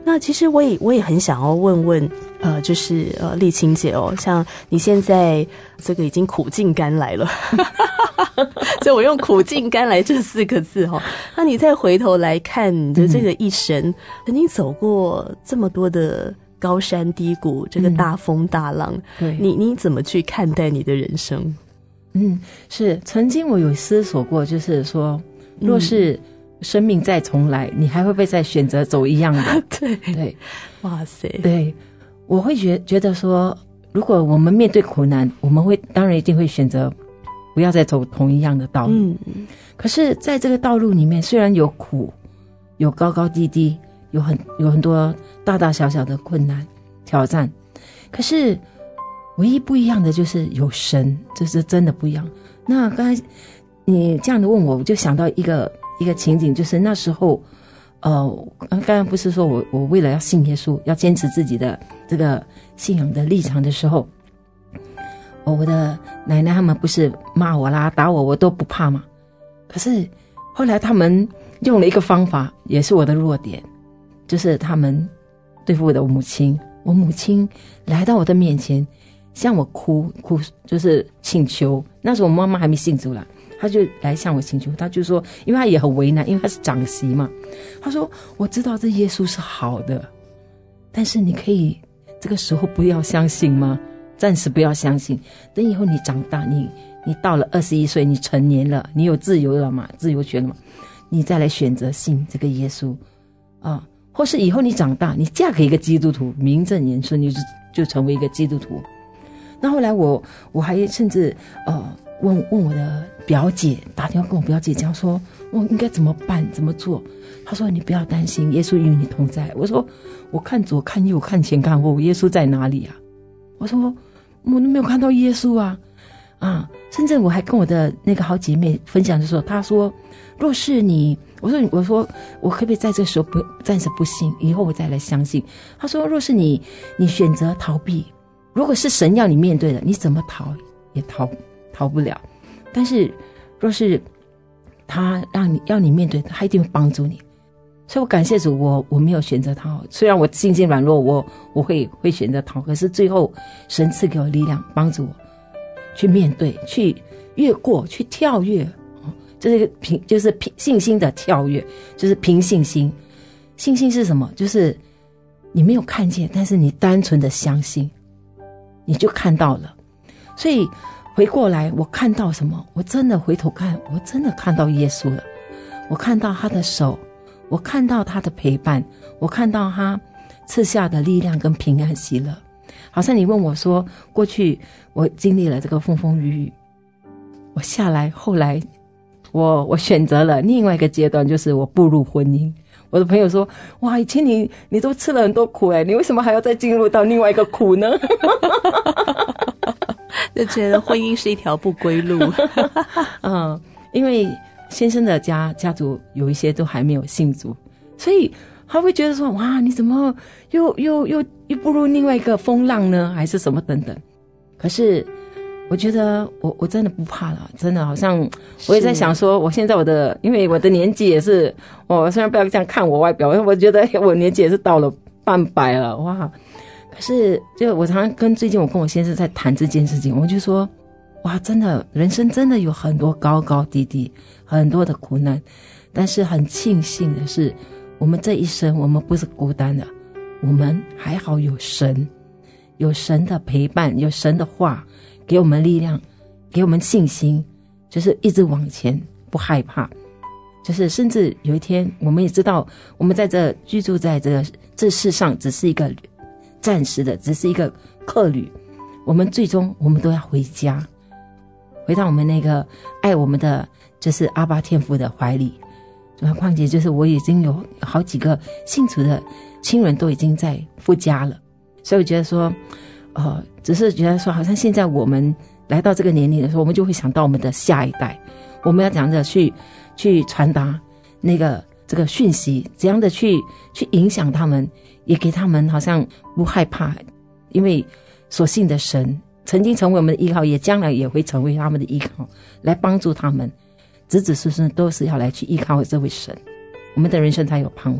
那其实我也很想要问问，就是丽青姐哦，像你现在这个已经苦尽甘来了，所以我用苦尽甘来这4个字哦。那你再回头来看你的这个一生，曾经走过这么多的高山低谷，这个大风大浪，对，你怎么去看待你的人生？ 是曾经我有思索过，就是说，若是生命再重来，你还会不会再选择走一样的？对， 哇塞， 对，我会觉得说，如果我们面对苦难，我们当然一定会选择不要再走同一样的道路。可是在这个道路里面，虽然有苦，有高高低低，有很多大大小小的困难挑战，可是唯一不一样的就是有神，这是真的不一样。那刚才你这样的问我就想到一个情景，就是那时候刚刚不是说我为了要信耶稣，要坚持自己的这个信仰的立场的时候，我的奶奶他们不是骂我啦打我都不怕嘛。可是后来他们用了一个方法，也是我的弱点，就是他们对付我的母亲。我母亲来到我的面前向我哭，就是请求。那时候我妈妈还没信主啦，他就来向我请求，他就说，因为他也很为难，因为他是长媳嘛，他说我知道这耶稣是好的，但是你可以这个时候不要相信吗？暂时不要相信，等以后你长大，你到了21岁，你成年了，你有自由了嘛，自由权了嘛，你再来选择信这个耶稣啊，或是以后你长大，你嫁给一个基督徒，名正言顺，你就成为一个基督徒。那后来我还甚至问我的表姐，打电话跟我表姐讲说，我应该怎么办，怎么做？她说你不要担心，耶稣与你同在。我说我看左看右看前看后，耶稣在哪里啊？我说我都没有看到耶稣啊！甚至我还跟我的那个好姐妹分享的时候，她说若是你，我说我可不可以在这个时候暂时不信，以后我再来相信？她说若是你选择逃避，如果是神要你面对的，你怎么逃也逃不了。但是若是他要你面对，他一定会帮助你。所以我感谢主，我没有选择逃。虽然我心软弱，我会选择逃，可是最后神赐给我力量，帮助我去面对，去越过，去跳跃。这是就是信心的跳跃，就是凭信心。信心是什么？就是你没有看见，但是你单纯的相信，你就看到了。所以回过来，我看到什么？我真的回头看，我真的看到耶稣了。我看到他的手，我看到他的陪伴，我看到他赐下的力量跟平安喜乐。好像你问我说，过去我经历了这个风风雨雨，我下来，后来我选择了另外一个阶段，就是我步入婚姻。我的朋友说，哇，以前你都吃了很多苦你为什么还要再进入到另外一个苦呢？ 就觉得婚姻是一条不归路。 因为先生的家族有一些都还没有信主，所以他会觉得说，哇，你怎么又步入另外一个风浪呢？还是什么等等。可是我觉得我真的不怕了，真的好像我也在想说，我现在因为我的年纪也是，我虽然不要这样看我外表，我觉得我年纪也是到了半百了，哇！可是就我常常最近我跟我先生在谈这件事情，我就说，哇，真的人生真的有很多高高低低，很多的苦难，但是很庆幸的是，我们这一生我们不是孤单的，我们还好有神的陪伴，有神的话给我们力量，给我们信心，就是一直往前，不害怕。就是甚至有一天，我们也知道，我们在这居住在这世上，只是一个暂时的，只是一个客旅。我们最终我们都要回家，回到我们那个爱我们的，就是阿爸天父的怀里。况且就是我已经有好几个信主的亲人都已经在父家了，所以我觉得说，只是觉得说，好像现在我们来到这个年龄的时候，我们就会想到我们的下一代，我们要怎样的去传达这个讯息，怎样的去影响他们，也给他们好像不害怕，因为所信的神曾经成为我们的依靠，也将来也会成为他们的依靠，来帮助他们，子子孙孙都是要来去依靠这位神，我们的人生才有盼望。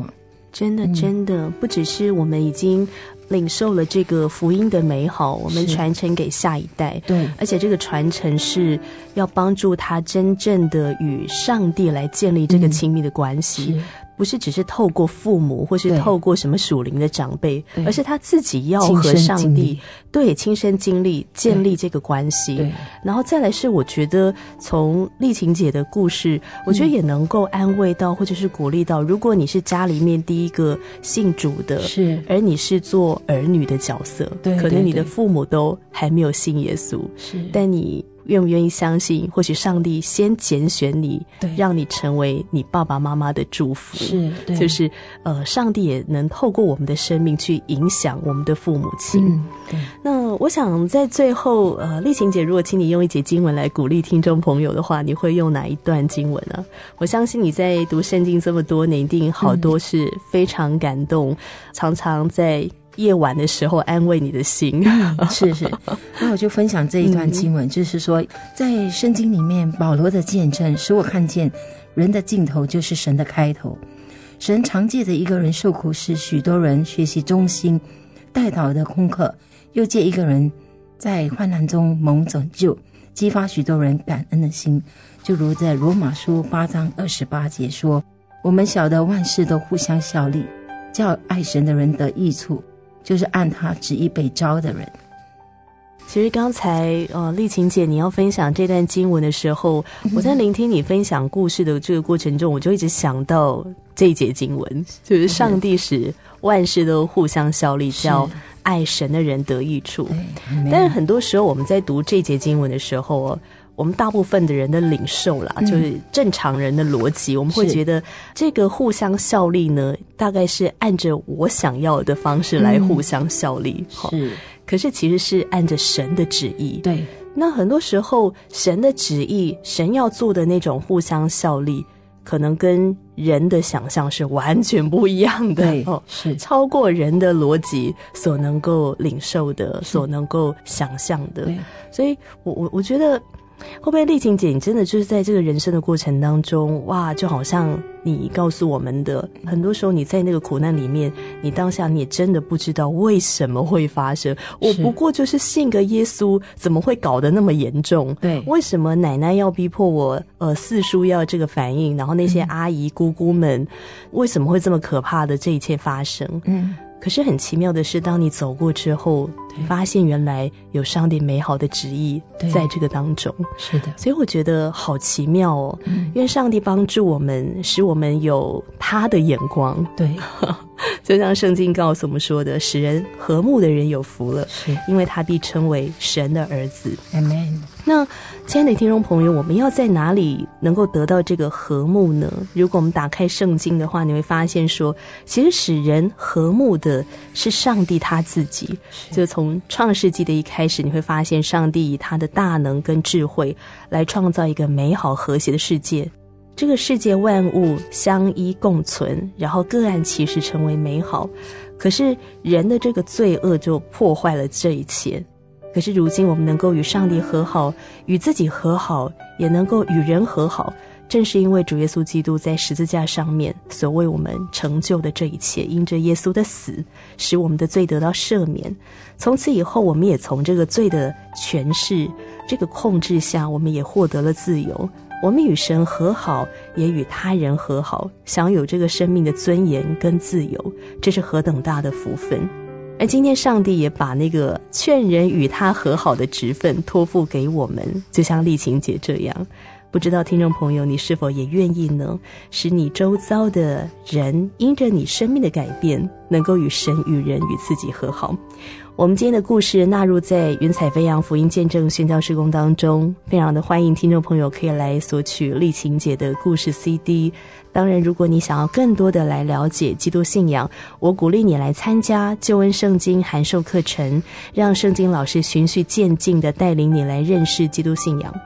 真的真的，不只是我们已经领受了这个福音的美好，我们传承给下一代， 对， 而且这个传承是要帮助他真正的与上帝来建立这个亲密的关系，不是只是透过父母或是透过什么属灵的长辈，而是他自己要和上帝亲身经历建立这个关系。然后再来是我觉得从丽琴姐的故事，我觉得也能够安慰到或者是鼓励到，如果你是家里面第一个信主的，是而你是做儿女的角色，可能你的父母都还没有信耶稣，是但你愿不愿意相信或许上帝先拣选你，让你成为你爸爸妈妈的祝福，是就是上帝也能透过我们的生命去影响我们的父母亲。那我想在最后丽琴姐，如果请你用一节经文来鼓励听众朋友的话，你会用哪一段经文呢？我相信你在读圣经这么多年，一定好多是非常感动，常常在夜晚的时候安慰你的心。 是那我就分享这一段经文，就是说在圣经里面保罗的见证使我看见人的尽头就是神的开头。神常借着一个人受苦，使许多人学习忠心代祷的功课，又借一个人在患难中蒙拯救，激发许多人感恩的心。就如在罗马书8章28节说，我们晓得万事都互相效力，叫爱神的人得益处，就是按他旨意被召的人。 其实刚才丽琴姐你要分享这段经文的时候，我在聆听你分享故事的这个过程中，我就一直想到这一节经文，就是上帝使万事都互相效力，叫爱神的人得益处。但是很多时候我们在读这节经文的时候，我们大部分的人的领受啦，就是正常人的逻辑，我们会觉得这个互相效力呢，大概是按着我想要的方式来互相效力。是，可是其实是按着神的旨意。对，那很多时候神的旨意，神要做的那种互相效力，可能跟人的想象是完全不一样的。对，是超过人的逻辑所能够领受的，所能够想象的。所以我觉得会不会丽琴姐你真的就是在这个人生的过程当中，哇，就好像你告诉我们的，很多时候你在那个苦难里面，你当下你也真的不知道为什么会发生，我不过就是信个耶稣，怎么会搞得那么严重？对，为什么奶奶要逼迫我四叔要这个反应，然后那些阿姨姑姑们为什么会这么可怕的这一切发生？可是很奇妙的是，当你走过之后，发现原来有上帝美好的旨意在这个当中。是的，所以我觉得好奇妙哦。愿上帝帮助我们，使我们有他的眼光。对，就像圣经告诉我们说的，使人和睦的人有福了，因为他必称为神的儿子。Amen。那亲爱的听众朋友，我们要在哪里能够得到这个和睦呢？如果我们打开圣经的话，你会发现说，其实使人和睦的是上帝他自己。就从创世纪的一开始，你会发现上帝以他的大能跟智慧来创造一个美好和谐的世界。这个世界万物相依共存，然后各按其实成为美好。可是人的这个罪恶就破坏了这一切。可是如今我们能够与上帝和好，与自己和好，也能够与人和好，正是因为主耶稣基督在十字架上面所为我们成就的这一切，因着耶稣的死，使我们的罪得到赦免。从此以后，我们也从这个罪的权势、这个控制下，我们也获得了自由。我们与神和好，也与他人和好，享有这个生命的尊严跟自由，这是何等大的福分。而今天上帝也把那个劝人与他和好的职分托付给我们，就像丽琴姐这样。不知道听众朋友你是否也愿意呢？使你周遭的人因着你生命的改变，能够与神与人与自己和好。我们今天的故事纳入在云彩飞扬福音见证宣教事工当中，非常的欢迎听众朋友可以来索取丽琴姐的故事 CD。当然如果你想要更多的来了解基督信仰，我鼓励你来参加救恩圣经函授课程，让圣经老师循序渐进的带领你来认识基督信仰。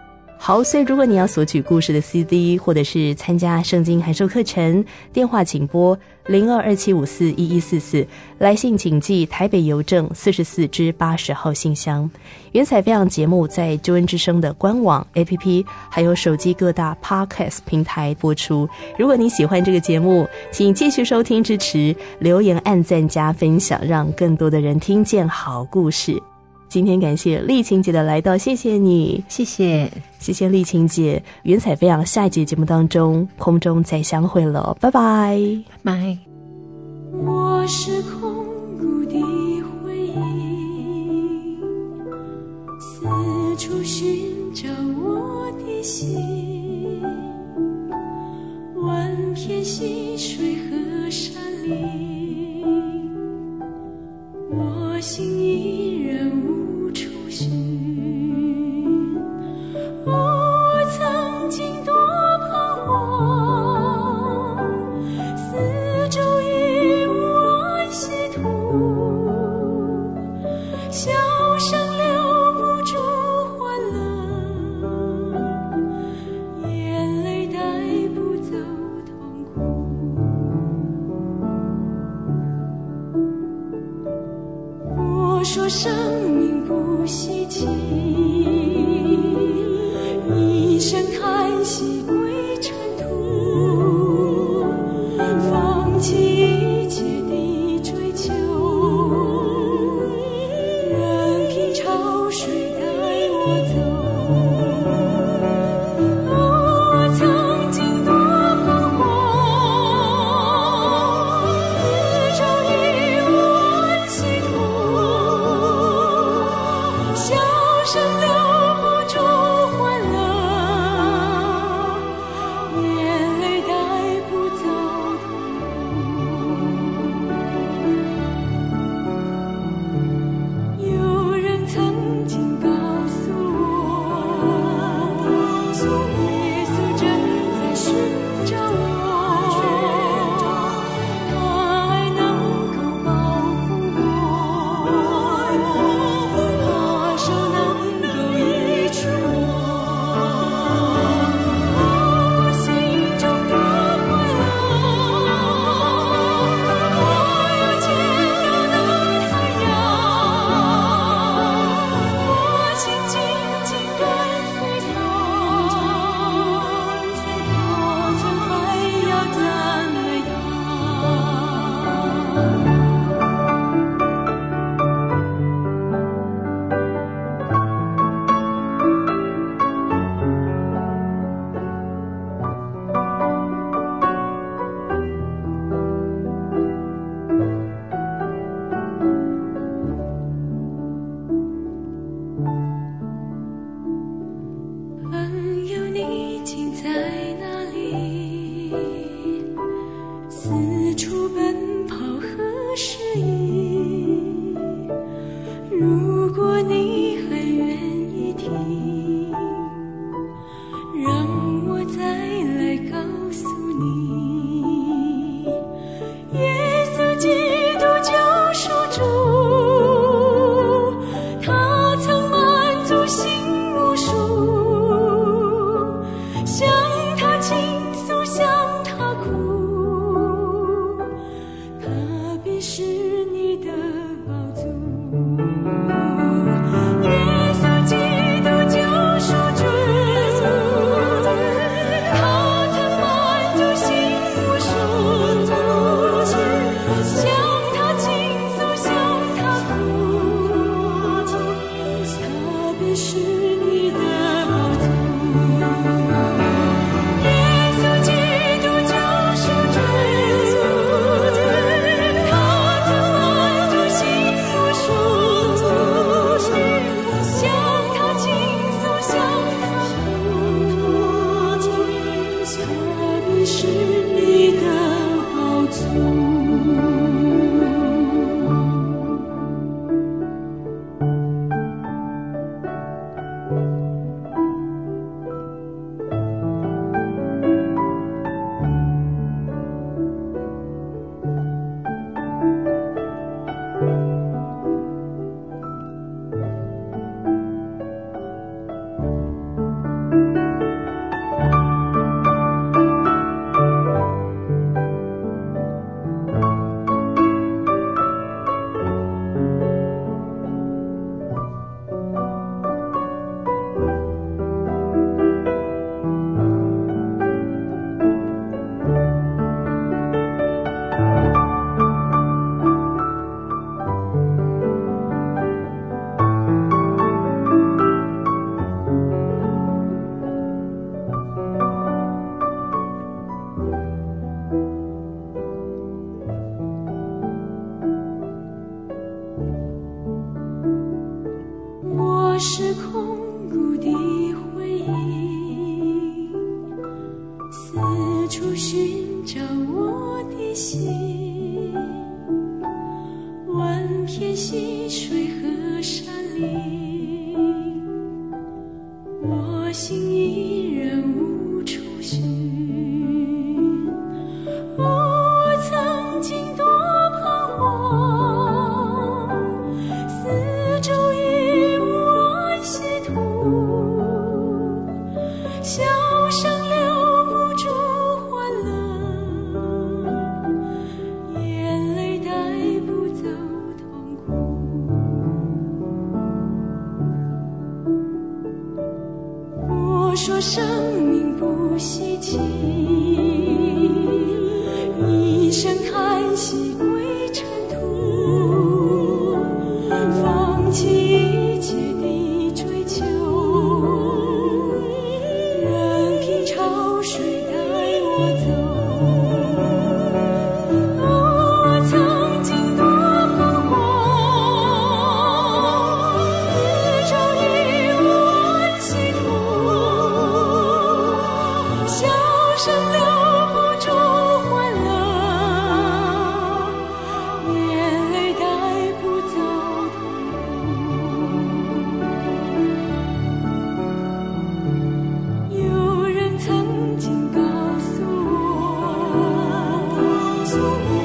好，所以如果你要索取故事的 CD 或者是参加圣经函授课程，电话请拨0227541144，来信请寄台北邮政44支80号信箱。原彩飞扬节目在救恩之声的官网 APP 还有手机各大 Podcast 平台播出。如果你喜欢这个节目，请继续收听支持，留言按赞加分享，让更多的人听见好故事。今天感谢丽琴姐的来到，谢谢你。 谢谢丽琴姐。原彩飞扬下一节节目当中空中再相会了，拜拜拜拜。 我是空谷的回忆，四处寻找我的心，万片溪水和山林，我心依然无处寻。我曾经多彷徨，四周已无安息土，笑声留不住欢乐，眼泪带不走痛苦。我说生命不稀奇，一声叹息归尘土，放弃一切的追求，任凭潮水带我走。我曾经多彷徨，四周已无安息土，笑声留不住欢乐，眼泪带不走痛苦。有人曾经告诉我，耶稣正在寻找我，他爱能够保护我，他手能够医治我。我心中多快乐，我有见到那太阳，我心紧紧跟随他，我将还要赞美朋友，你竟在哪里？四处奔跑何时已？如果你还愿意听，让我再来告诉你，耶稣基督救赎主，他曾满足心无数，向他倾诉，向他哭，他必是你的宝足。耶稣基督救赎主，他曾满足心无数，向他倾诉，向他哭，他必是你的宝足。耶稣基督救赎主，他曾满足心无数，向他倾诉，向他哭，他必是你的宝足。 是空谷的回忆，四处寻找我的心，问遍溪水和山林，我心依然无处寻。我曾经多彷徨，四周已无安息土，笑声留不住欢乐，眼泪带不走痛苦。我说生命不稀奇，一声叹息归尘土，放弃一切的追求，任凭潮水带我走。我曾经多彷徨，四周已无安息土，笑声留不住欢乐，眼泪带不走痛苦。有人曾经告诉我，